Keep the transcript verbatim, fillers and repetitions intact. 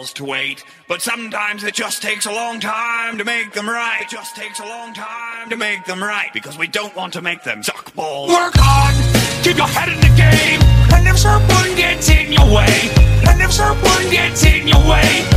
balls to wait. But sometimes it just takes a long time to make them right. It just takes a long time to make them right, because we don't want to make them suck balls. Work hard, keep your head in the game, and if someone gets in your way, and if someone gets in your way,